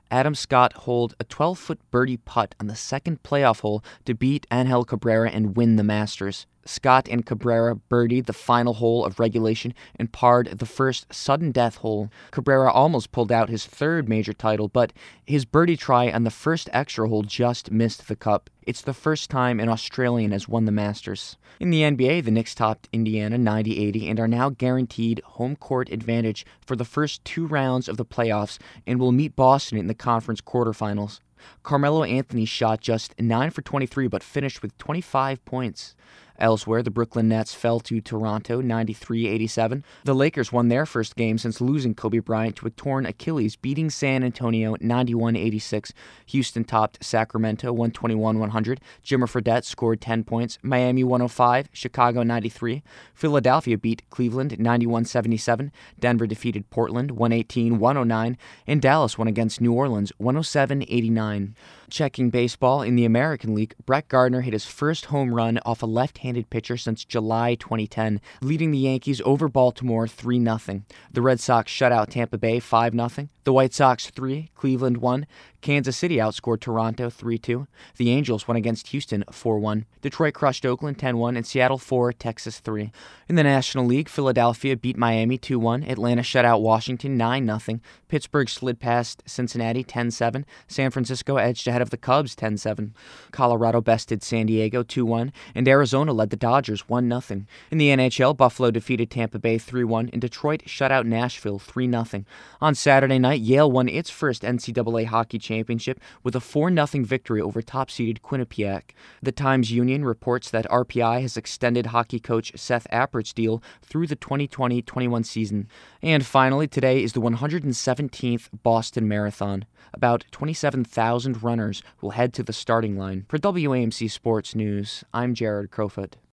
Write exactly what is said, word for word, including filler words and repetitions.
Adam Scott holed a twelve-foot birdie putt on the second playoff hole to beat Angel Cabrera and win the Masters. Scott and Cabrera birdied the final hole of regulation and parred the first sudden death hole. Cabrera almost pulled out his third major title, but his birdie try on the first extra hole just missed the cup. It's the first time an Australian has won the Masters. In the N B A, the Knicks topped Indiana ninety eighty and are now guaranteed home court advantage for the first two rounds of the playoffs and will meet Boston in the conference quarterfinals. Carmelo Anthony shot just nine for twenty-three but finished with twenty-five points. Elsewhere, the Brooklyn Nets fell to Toronto ninety-three eighty-seven. The Lakers won their first game since losing Kobe Bryant to a torn Achilles, beating San Antonio ninety-one eighty-six. Houston topped Sacramento one twenty-one one hundred. Jimmer Fredette scored ten points. Miami one oh five, Chicago ninety-three. Philadelphia beat Cleveland ninety-one seventy-seven. Denver defeated Portland one eighteen one oh nine. And Dallas won against New Orleans one oh seven eighty-nine. Checking baseball, in the American League, Brett Gardner hit his first home run off a left-handed pitcher since July twenty ten, leading the Yankees over Baltimore three nothing. The Red Sox shut out Tampa Bay five nothing. The White Sox three, Cleveland one. Kansas City outscored Toronto three two. The Angels won against Houston four one. Detroit crushed Oakland ten one, and Seattle four, Texas three. In the National League, Philadelphia beat Miami two one. Atlanta shut out Washington nine nothing. Pittsburgh slid past Cincinnati ten seven. San Francisco edged ahead of the Cubs ten seven. Colorado bested San Diego two one, and Arizona led the Dodgers one nothing. In the N H L, Buffalo defeated Tampa Bay three one, and Detroit shut out Nashville three nothing. On Saturday night, Yale won its first N C double A hockey championship with a four nothing victory over top-seeded Quinnipiac. The Times-Union reports that R P I has extended hockey coach Seth Appert's deal through the twenty twenty twenty-one season. And finally, today is the one hundred seventeenth Boston Marathon. About twenty-seven thousand runners will head to the starting line. For W A M C Sports News, I'm Jared Crowfoot.